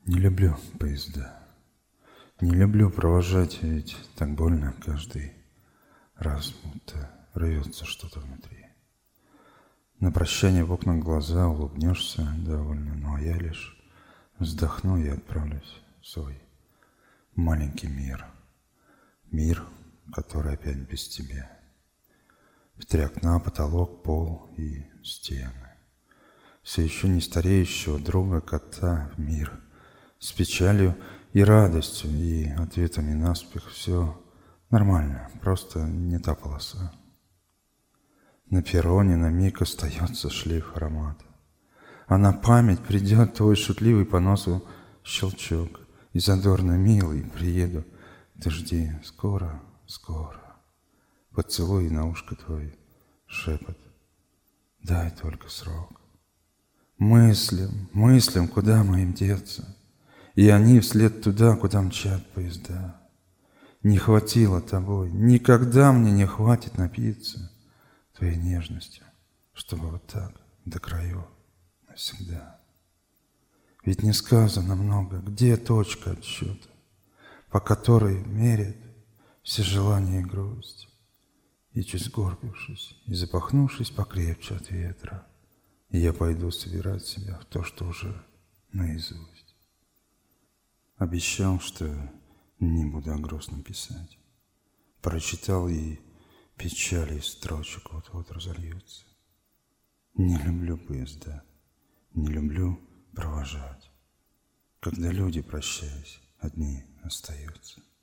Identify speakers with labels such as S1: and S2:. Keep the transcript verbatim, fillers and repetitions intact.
S1: Не люблю поезда. Не люблю провожать, ведь так больно каждый раз, будто рвется что-то внутри. На прощание в окна глаза улыбнешься довольно, ну а я лишь вздохну и отправлюсь в свой маленький мир. Мир, который опять без тебя. В три окна, потолок, пол и стены. Все еще не стареющего друга кота в мир. С печалью и радостью, и ответами наспех. Все нормально, просто не та полоса. На перроне на миг остается шлейф аромата. А на память придет твой шутливый по носу щелчок. И задорно милый приеду. Ты жди, скоро, скоро. Поцелуй на ушко твой шепот. Дай только срок. Мыслям, мыслям, куда моим деться? И они вслед туда, куда мчат поезда. Не хватило тобой, никогда мне не хватит напиться твоей нежностью, чтобы вот так до краев навсегда. Ведь не сказано много, где точка отсчета, по которой меряет все желания и грусть. И чуть сгорбившись и запахнувшись покрепче от ветра, я пойду собирать себя в то, что уже наизусть. Обещал, что не буду о грустном писать. Прочитал, и печали из строчек вот-вот разольются. Не люблю поезда, не люблю провожать, когда люди, прощаясь, одни остаются.